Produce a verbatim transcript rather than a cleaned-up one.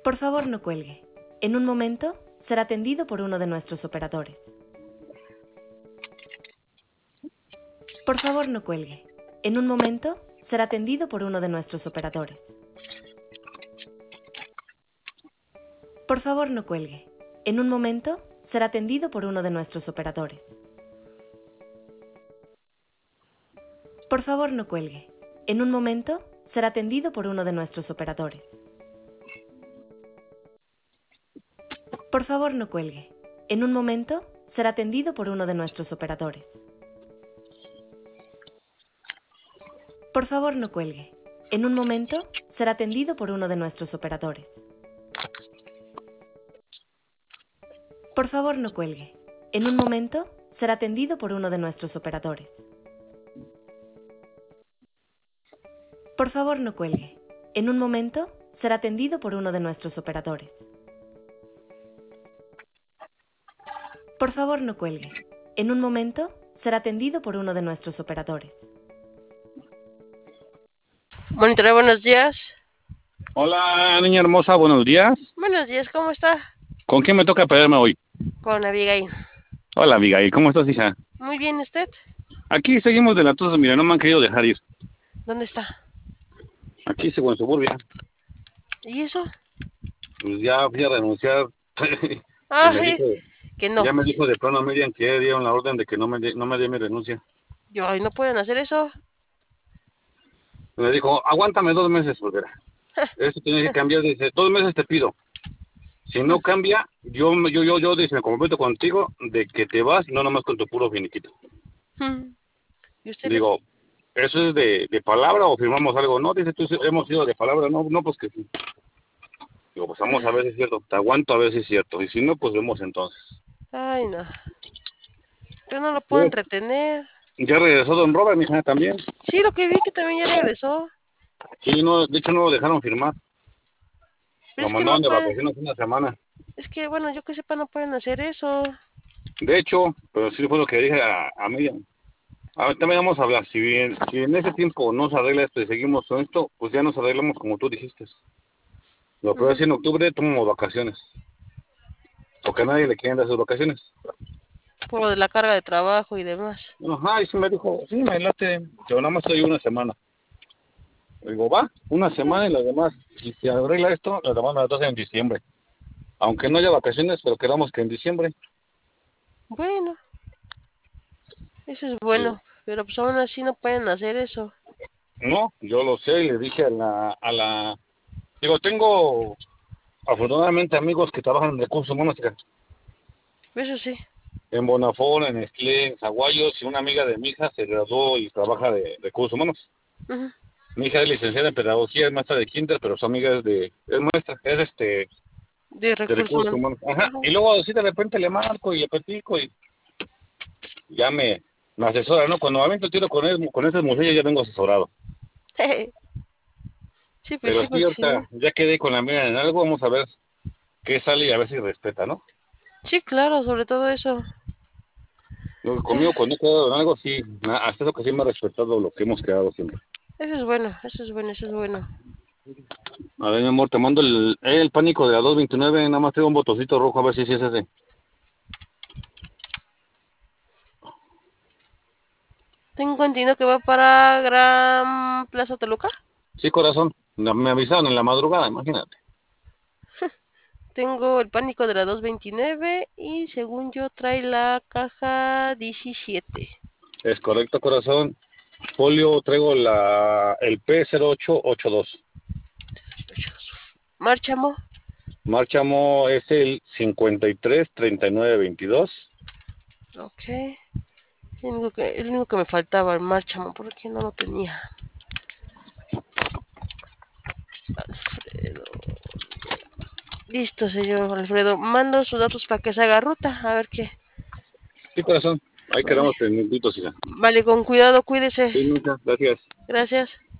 Por favor, no cuelgue. En un momento, será atendido por uno de nuestros operadores. Por favor, no cuelgue. En un momento, será atendido por uno de nuestros operadores. Por favor, no cuelgue. En un momento, será atendido por uno de nuestros operadores. Por favor, no cuelgue. En un momento, será atendido por uno de nuestros operadores. Por favor, no cuelgue. En un momento, será atendido por uno de nuestros operadores. Por favor, no cuelgue. En un momento, será atendido por uno de nuestros operadores. Por favor, no cuelgue. En un momento, será atendido por uno de nuestros operadores. Por favor, no cuelgue. En un momento, será atendido por uno de nuestros operadores. Por favor, no cuelgue. En un momento, será atendido por uno de nuestros operadores. Monitoreo, buenos días. Hola, niña hermosa, buenos días. Buenos días, ¿cómo está? ¿Con quién me toca pelearme hoy? Con Abigail. Hola, Abigail, ¿cómo estás, hija? Muy bien, ¿usted? Aquí seguimos de la tos, mira, no me han querido dejar ir. ¿Dónde está? Aquí sigo en Suburbia. ¿Y eso? Pues ya fui a renunciar. Ah, me sí, dijo, que no. ya me dijo de plano Miriam que dieron la orden de que no me, de- no me dé mi renuncia. Yo, ay, no pueden hacer eso. Me dijo, aguántame dos meses, porque eso tiene que cambiar. Dice, dos meses te pido. Si no cambia, yo, me- yo, yo, yo, dice, me comprometo contigo de que te vas, no nomás con tu puro finiquito. Hmm. ¿Y usted le- Digo, ¿eso es de, de palabra o firmamos algo? No, dice tú, sí, hemos sido de palabra. No, no, pues que sí. Digo, pues vamos a ver si es cierto. Te aguanto a ver si es cierto. Y si no, pues vemos entonces. Ay, no. Pero no lo pueden Pues, retener. ya regresó Don Robert, mi hija, también. Sí, lo que vi que también ya regresó. Sí, no, de hecho no lo dejaron firmar. Pero Lo es que no mandaron de pueden. vacaciones una semana. Es que, bueno, yo que sepa, no pueden hacer eso. De hecho, pero sí fue lo que dije a, a Miriam. A ver, también vamos a hablar. Si bien, si en ese tiempo no se arregla esto y seguimos con esto, pues ya nos arreglamos como tú dijiste. Lo que voy a Ujú. decir en octubre, tomamos vacaciones. Porque a nadie le quieren dar sus vacaciones. Por lo de la carga de trabajo y demás. Ajá, y sí me dijo, sí, me late. Yo nada más estoy una semana. Le digo, va, una semana y las demás. Si se arregla esto, las demás me las hacen en diciembre. Aunque no haya vacaciones, pero queramos que en diciembre. Bueno, eso es bueno. Pero pues aún así no pueden hacer eso. No, yo lo sé y le dije a la, a la... Digo, tengo afortunadamente amigos que trabajan en recursos humanos acá, Eso sí. en Bonafón, en Nestlé, en Zaguayos, y una amiga de mi hija se graduó y trabaja de recursos humanos. Ujú. Mi hija es licenciada en pedagogía, es maestra de kinder, pero su amiga es de, es maestra, es este, De de recursos recursos humanos. humanos. Ajá, Ujú. y luego así de repente le marco y le platico y ya me, me asesora, ¿no? Cuando me avento el tiro con, él, con esas mujeres ya vengo asesorado. Sí, pues Pero sí, sí, porque si no. ahorita ya quedé con la mira en algo, vamos a ver qué sale y a ver si respeta, ¿no? Sí, claro, sobre todo eso. Yo, conmigo cuando he quedado en algo, sí, na- hasta eso que sí me ha respetado lo que hemos quedado siempre. Eso es bueno, eso es bueno, eso es bueno. A ver, mi amor, te mando el, el pánico de la dos veintinueve, nada más tengo un botoncito rojo, a ver si sí es ese. Tengo entendido que va para Gran Plaza Toluca. Sí, corazón, na- me avisaron en la madrugada, imagínate. Tengo el pánico de la dos veintinueve y según yo trae la caja diecisiete. Es correcto, corazón. Folio, traigo la, el P cero ocho ocho dos. Márchamo. Marchamo es el cincuenta y tres treinta y nueve veintidós. Ok. El único que, el único que me faltaba, el Márchamo, porque no lo tenía. Alfredo. Listo, señor Alfredo. Mando sus datos para que se haga ruta. A ver qué. Sí, corazón, ahí Vale. quedamos pendientitos, hija. Vale, con cuidado, cuídese. Sí, muchas gracias. Gracias.